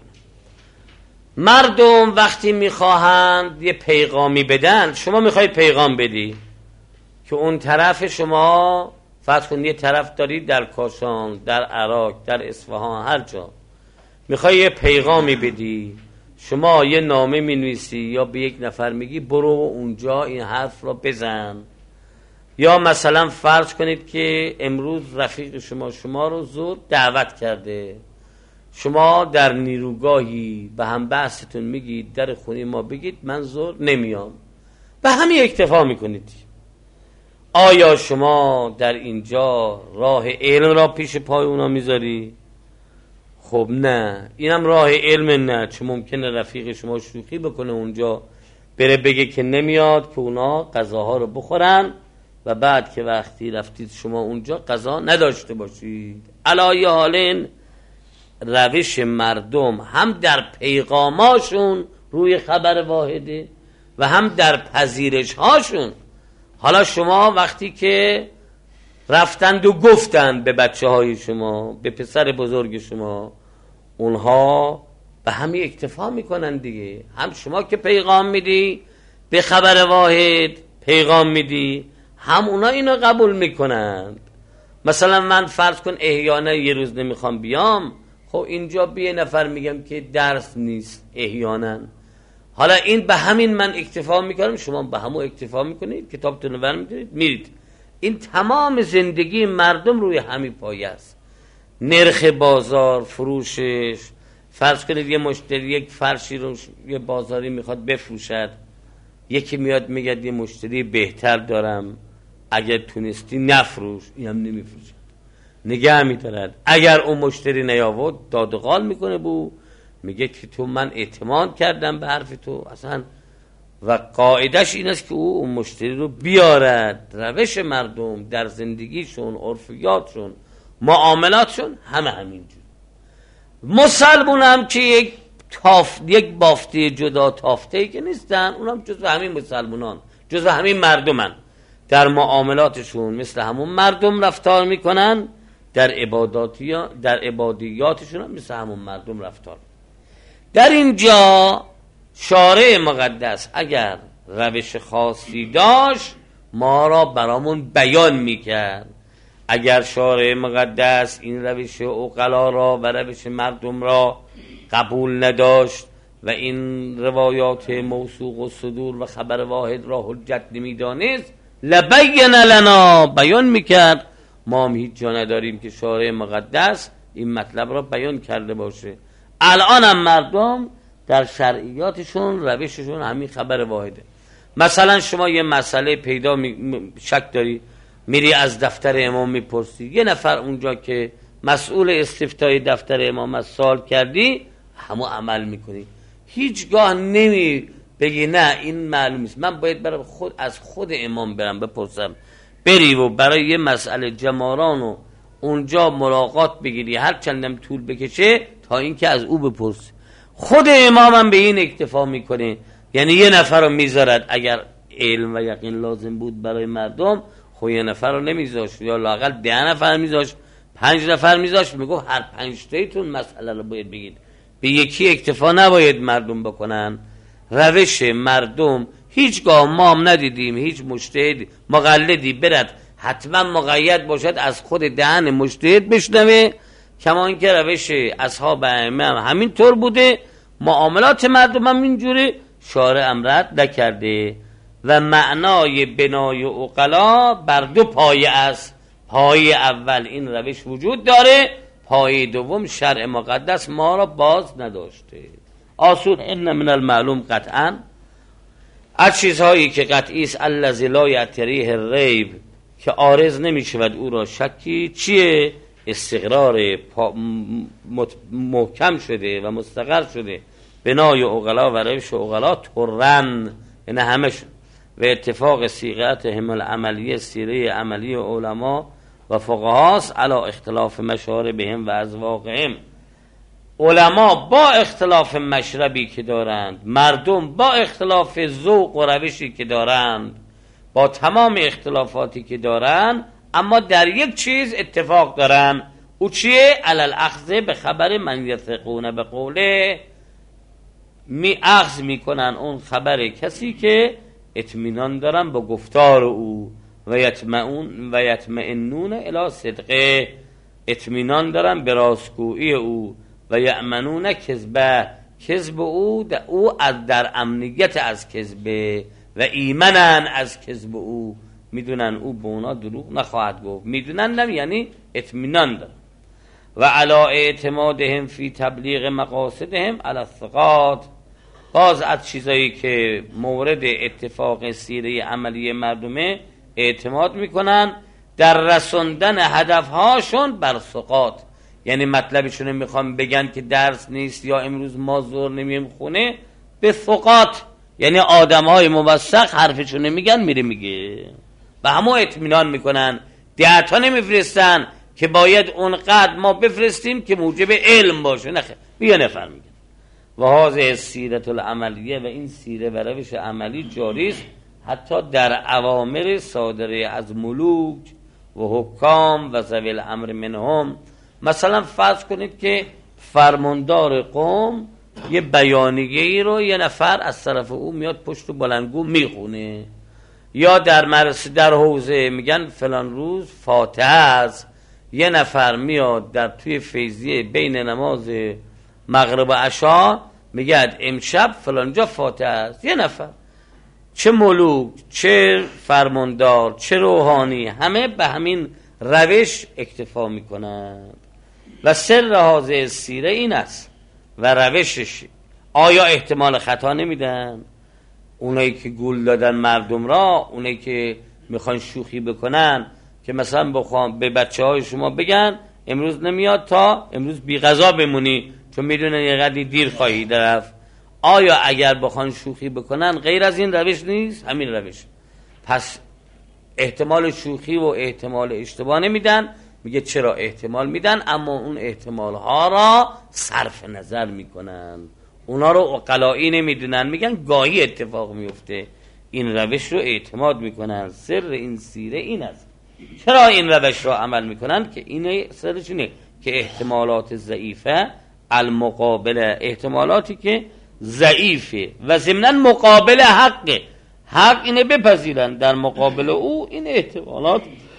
مردم وقتی میخواهند یه پیغامی بدن، شما میخواید پیغام بدی که اون طرف شما فرض کنید یه طرف دارید در کاشان، در عراق، در اصفهان، هر جا میخوای یه پیغامی بدی، شما یه نامه مینویسی یا به یک نفر میگی برو اونجا این حرف رو بزن. یا مثلا فرض کنید که امروز رفیق شما شما رو زور دعوت کرده، شما در نیروگاهی به هم بحثتون میگید در خونه ما بگید من زور نمیام، به همین اکتفا میکنید. آیا شما در اینجا راه علم را پیش پای اونا میذاری؟ خب نه، اینم راه علم نه، چون ممکنه رفیق شما شوخی بکنه اونجا بره بگه که نمیاد که اونا غذاها رو بخورن و بعد که وقتی رفتید شما اونجا غذا نداشته باشید. علای حالین روش مردم هم در پیغاماشون روی خبر واحده و هم در پذیرش هاشون. حالا شما وقتی که رفتند و گفتند به بچه های شما، به پسر بزرگ شما، اونها به همین اکتفا میکنن دیگه. هم شما که پیغام میدی به خبر واحد پیغام میدی، هم اونا اینو قبول میکنند. مثلا من فرض کن احیانا یه روز نمیخوام بیام، خب اینجا به یه نفر میگم که درس نیست احیانا، حالا این به همین من اکتفا میکنم، شما به همون اکتفا میکنید، کتابتون رو برمی‌دارید میرید. این تمام زندگی مردم روی همین پایه است. نرخ بازار، فروشش، فرض کنید یه مشتری یک فرشی رو یه بازاری میخواد بفروشد، یکی میاد میگه یه مشتری بهتر دارم، اگر تونستی نفروش، اینم نمیفروشه، نگه میدارد. اگر اون مشتری نیاورد داد و قال میکنه بو، میگه که تو من اعتماد کردم به حرف تو اصلا، و قاعدش این است که او اون مشتری رو بیارد. روش مردم در زندگیشون، عرفیاتشون، معاملاتشون همه همینجور. مسلمون هم که یک تاف یک بافته جدا تافته که نیستن، اونم جزو همین مسلمونان، جزو همین مردمن، در معاملاتشون مثل همون مردم رفتار میکنن، در عباداتی در عبادیاتشون هم مثل همون مردم رفتار. در اینجا شارع مقدس اگر روش خاصی داشت ما را برامون بیان میکرد. اگر شارع مقدس این روش عقلا را و روش مردم را قبول نداشت و این روایات موثوق و صدور و خبر واحد را حجت نمیدانست، لبین لنا، بیان میکرد. ما هم هیچ جا نداریم که شارع مقدس این مطلب را بیان کرده باشه. الان هم مردم در شرعیاتشون روششون همین خبر واحده. مثلا شما یه مسئله پیدا می... شک داری، میری از دفتر امام میپرسی، یه نفر اونجا که مسئول استفتای دفتر امام از سوال کردی، همو عمل میکنی، هیچگاه نمی بگی نه این معلوم نیست، من باید برم خود از خود امام برم بپرسم. بری و برای یه مسئله جماران و اونجا ملاقات بگیری، هر چندم طول بکشه تا اینکه از او بپرسی. خود امام هم به این اکتفا میکنه یعنی یه نفر رو میذارد. اگر علم و یقین لازم بود برای مردم، خب یه نفر رو نمیذاشت، یا لااقل ده نفر میذاشت، پنج نفر میذاشت، میگو هر پنج تایتون مسئله رو باید بگید، به یکی اکتفا نباید مردم بکنن. روش مردم هیچگاه ما هم ندیدیم هیچ مجتهد مقلدی برد حتما مقید باشد از خود دهن مجتهد بشنوه، کما اینکه روش اصحاب ائمه هم همین طور بوده، معاملات مردم هم اینجوره، شارع امرت نکرده. و معنای بنای عقلا بر دو پایه است. پایه اول این روش وجود داره، پایه دوم شرع مقدس ما را باز نداشته. آسون ان من المعلوم قطعا از چیزهایی که قطعی است الذی لا یعتریه الریب، که عارض نمی شود او را شکی، چیه؟ استقرار محکم شده و مستقر شده بنای عقلا و روش عقلا ترن، یعنی همشون، و اتفاق صیغت همل عملیه سیره عملی علما و فقهاست علی اختلاف مشاربهم و ازواقهم. علما با اختلاف مشربی که دارند، مردم با اختلاف ذوق و روشی که دارند، با تمام اختلافاتی که دارند، اما در یک چیز اتفاق دارن. او چیه؟ علی الاخذ به خبر من یثقون به قوله، می اخذ میکنن اون خبر کسی که اطمینان دارن با گفتار او، و یطمئون و یطمئنون الی صدقه، اطمینان دارن به راستگویی او، و یأمنون کذبه، کذب او او از در امنیت از کذبه، و ایمنن از کذب او، میدونن او به اونا دروغ نخواهد گفت، میدونن نم یعنی اطمینان دارن. و علا اعتمادهم فی تبلیغ مقاصدهم علی الثقات، باز از چیزایی که مورد اتفاق سیره عملی مردمه اعتماد میکنن در رسوندن هدفهاشون بر ثقات، یعنی مطلبشون میخوام بگن که درس نیست یا امروز ما زور نمیم خونه، به ثقات یعنی آدم های موثق حرفشون میگن میره میگه، و همه اطمینان میکنن. دیتا نمیفرستن که باید اونقدر ما بفرستیم که موجب علم باشه، نخیر بیا نفر میگن. و هذه سیرت العملیه، و این سیره و روش عملی جاری است حتی در اوامر صادره از ملوک و حکام و ذوی الامر منهم. مثلا فرض کنید که فرماندار قوم یه بیانیه‌ای رو یه نفر از طرف او میاد پشت بلندگو میخونه، یا در مرس در حوزه میگن فلان روز فاتحه است، یه نفر میاد در توی فیضیه بین نماز مغرب و عشا میگه امشب فلان جا فاتحه است. یه نفر، چه ملوک چه فرماندار چه روحانی، همه به همین روش اکتفا میکنند. و سر هذه سیره این است و روشش. آیا احتمال خطا نمیدن؟ اونایی که گول دادن مردم را، اونایی که میخوان شوخی بکنن، که مثلا بخوام به بچه های شما بگن امروز نمیاد تا امروز بی غذا بمونی چون میدونن یه قدری دیر خواهی رفت، آیا اگر بخوان شوخی بکنن غیر از این روش نیست؟ همین روش. پس احتمال شوخی و احتمال اشتباه نمیدن. میگه چرا احتمال میدن؟ اما اون احتمال ها را صرف نظر میکنن، اونا رو عقلائی نمیدونن، میگن گاهی اتفاق میفته، این روش رو اعتماد میکنن. سر این سیره این است. چرا این روش رو عمل میکنن؟ که اینه سرش اینه که احتمالات ضعیفه المقابله، احتمالاتی که ضعیفه و ضمناً مقابل حقه، حق اینه بپذیرن، در مقابل او این احتمالات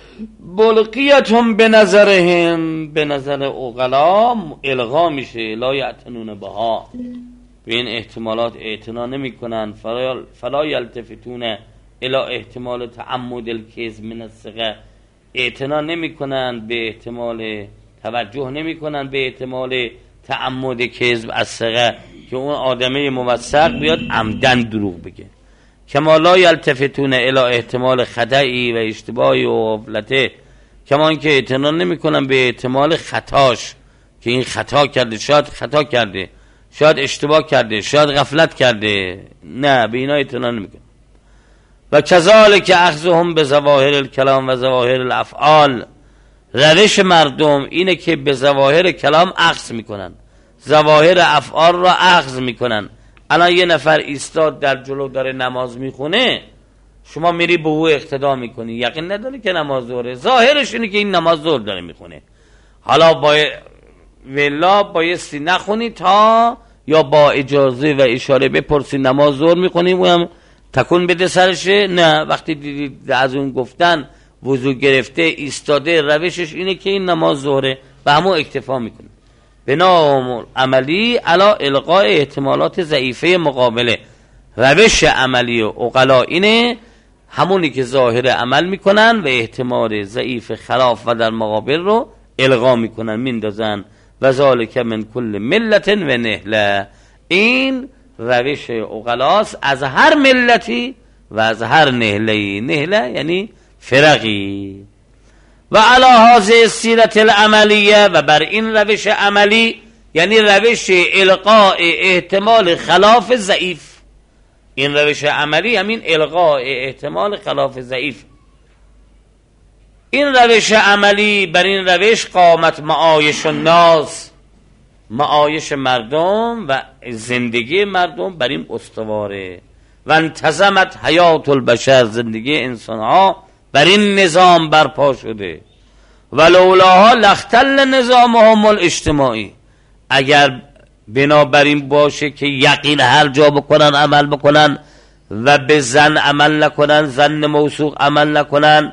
بلقیتهم به نظرهم، به نظر عقلا الغا میشه، لا یعتنون بها، به این احتمالات اعتنا نمی کنن. فلا یلتفتون الی احتمال تعمد الکذب من الثقه، اعتنا نمی کنن به احتمال، توجه نمی کنن به احتمال تعمد کذب از ثقه، که اون آدمه موثق بیاد عمدن دروغ بگه. کما لا یلتفتون الی احتمال خطایی و اشتباهی و غفلته، کما اینکه اعتنا نمی کنن به احتمال خطاش، که این خطا کرده، شاید خطا کرده، شاید اشتباه کرده، شاید غفلت کرده، نه به اینا اعتنا نمی کنن. و کذالک اخذهم به ظواهر الکلام و ظواهر الافعال، روش مردم اینه که به ظواهر کلام اخذ میکنن، ظواهر افعال را اخذ میکنن، الان یه نفر ایستاد در جلو داره نماز میخونه، شما میری به او اقتدا میکنی، یقین نداری که نماز ظهره، ظاهرش اینه که این نماز ظهر داره میخونه. حالا با ولا بایستی نخونی تا یا با اجازه و اشاره بپرسی نماز ظهر میخونیم و هم تکون بده سرشه. نه، وقتی دیدی از اون گفتن وضو گرفته ایستاده، روشش اینه که این نماز ظهره، به همون اکتفا میکنه. بنا عملی علا القاء احتمالات ضعیفه مقابله. روش عملی و عقلا اینه همونی که ظاهر عمل میکنن و احتمال ضعیف خلاف و در مقابل رو القا میکنن، میندازن. و ذالک من کل ملت و نهله. این روش عقلاست از هر ملتی و از هر نهله. نهله یعنی فرقی. و علی هذه السیرة العملیه، و بر این روش عملی یعنی روش القاء احتمال خلاف ضعیف. این روش عملی همین القاء احتمال خلاف ضعیف. این روش عملی، بر این روش قامت معایش الناس، معایش مردم و زندگی مردم بر این استواره. و انتظمت حیات البشر، زندگی انسان ها بر این نظام برپا شده. و لولاها لاختل نظامهم الاجتماعی، اگر بنابراین باشه که یقین هر جا بکنن عمل بکنن و به زن عمل نکنن، زن موثوق عمل نکنن،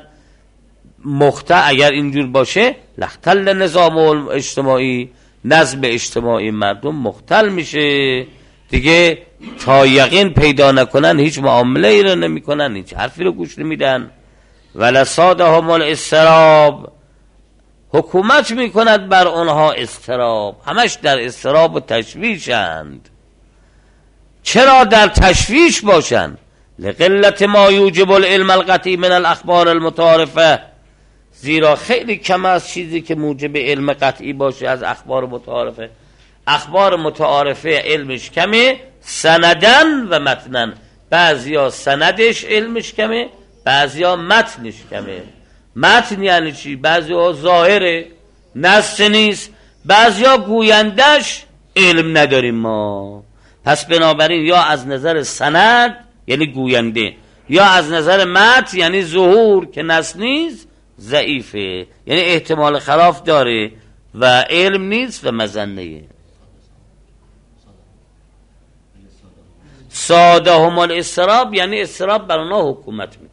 مخته اگر اینجور باشه، لاختل نظام اجتماعی، نظم اجتماعی مردم مختل میشه دیگه. تا یقین پیدا نکنن هیچ معامله ای رو نمی کنن، هیچ حرفی رو گوش نمیدن. ولسادهم الاضطراب، حکومت میکند بر اونها اضطراب، همش در اضطراب و تشویشند. چرا در تشویش باشند؟ لقلت ما یوجب العلم القطعی من الاخبار المتعارفه، زیرا خیلی کم از چیزی که موجب علم قطعی باشه از اخبار متعارفه. اخبار متعارفه علمش کمه، سندن و متنن. بعضیا سندش علمش کمه، بعضیا متنش کمه. متن یعنی چی؟ بعضیا ظاهره، نص نیست، بعضیا گویندش علم نداریم ما. پس بنابراین یا از نظر سند یعنی گوینده، یا از نظر متن یعنی ظهور که نص نیست، ضعیفه، یعنی احتمال خلاف داره و علم نیست و مظنه. ساده هم الاضطراب یعنی اضطراب بر اونها حکومت میکنه.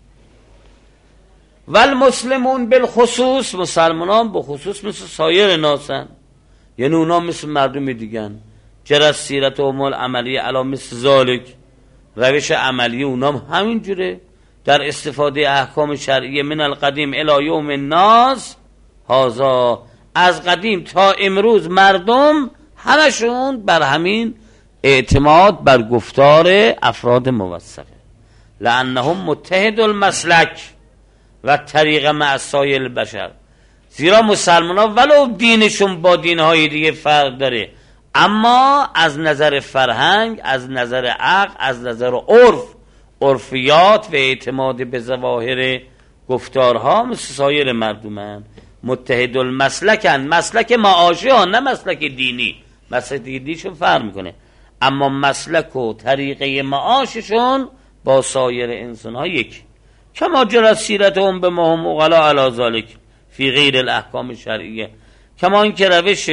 والمسلمون بالخصوص، مسلمانان به خصوص مثل سایر ناسن، یعنی اونا مثل مردم دیگن. جرس سیرت و عمل عملی علا مثل ذالک، روش عملی اونا همین جوره در استفاده احکام شرعیه. من القدیم الی یوم الناس هذا، از قدیم تا امروز مردم همشون بر همین اعتماد بر گفتار افراد موثقه. لانهم متحد المسلک و طریق مع سایر البشر، زیرا مسلمان ها ولو دینشون با دینهای دیگه فرق داره، اما از نظر فرهنگ، از نظر عقل، از نظر عرف، عرفیات و اعتماد به ظواهر گفتارها مثل سایر مردمان. متحد المسلکن، مسلک معاشی ها، نه مسلک دینی. مسلک دینیشون فرق میکنه، اما مسلک و طریقه معاششون با سایر انسان ها یک. کما جرت سیرتهم به مهم اغلا علی ذالک فی غیر الاحکام شرعیه، کما این که روش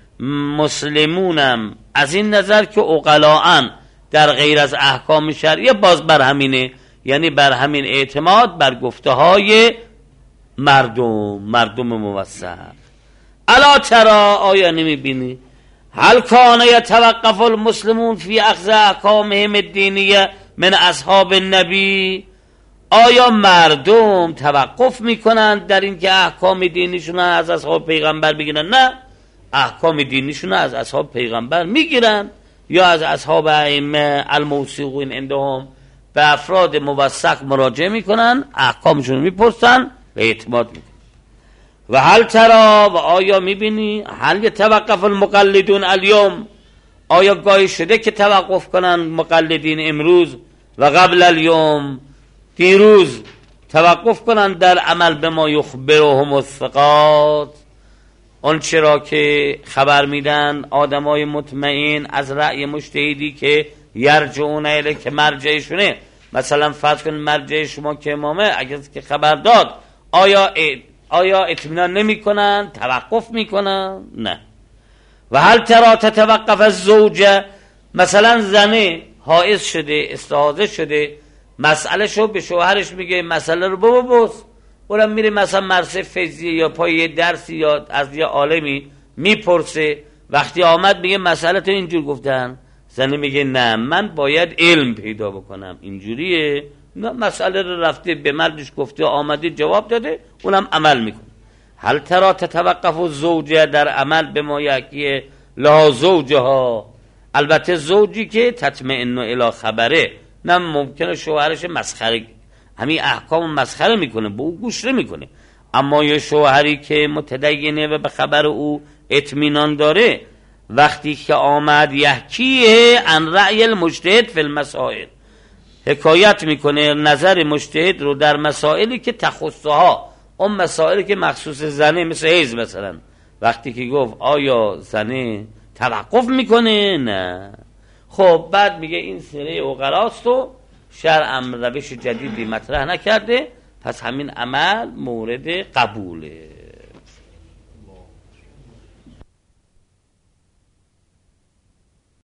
مسلمونم از این نظر که اغلاان در غیر از احکام شرعیه باز بر همینه، یعنی بر همین اعتماد بر گفته های مردم، مردم موثق. الا ترا، آیا نمیبینی؟ هل کان یتوقف المسلمون فی اخذ احکامهم الدینیه من اصحاب النبی، آیا مردم توقف میکنند در این که احکام دینیشون از اصحاب پیغمبر بگیرن؟ نه، احکام دینیشون از اصحاب پیغمبر میگیرن یا از اصحاب ائمه الموثوقین عندهم، به افراد موثق مراجعه میکنن، احکامشون میپرسن و اعتماد میکنن. و هل ترا، و آیا میبینی؟ هل یتوقف المقلدون الیوم، آیا گاهی شده که توقف کنن مقلدین امروز و قبل الیوم، دیروز توقف کنن در عمل به ما یخبرهم الثقات، اون چرا که خبر میدن آدمای مطمئن از رأی مجتهدی که یرجعون الیه که مرجعشونه، مثلا فرض کن مرجع شما که امامه اگر که خبر داد آیا آیا اطمینان نمی کنن، توقف میکنن؟ نه. و هل ترى تتوقف الزوجه، مثلا زنه حائض شده استحاضه شده، مسئله شو به شوهرش میگه مسئله رو بابا بس، اونم میره مثلا مرسه فیضی یا پای درسی یا از یه عالمی میپرسه، وقتی آمد میگه مسئله تو اینجور گفتن، زنه میگه نه من باید علم پیدا بکنم اینجوریه، نه مسئله رو رفته به مردش گفته آمده جواب داده اونم عمل میکنه. هل ترى تتوقف الزوجه در عمل به ما یکیه لا زوجها، البته زوجی که تطمئن الی خبره، نه ممکنه شوهرش مسخره همین احکام مسخره میکنه به او گوش نمیکنه، اما یه شوهری که متدینه و به خبر او اطمینان داره وقتی که آمد یحکیه عن رأی المجتهد فی المسائل، حکایت میکنه نظر مجتهد رو در مسائلی که تخصها، اون مسائلی که مخصوص زنه مثل حیض مثلا، وقتی که گفت آیا زنه توقف میکنه؟ نه. خب بعد میگه این سره اوقراست و شرع روش جدیدی مطرح نکرده، پس همین عمل مورد قبوله.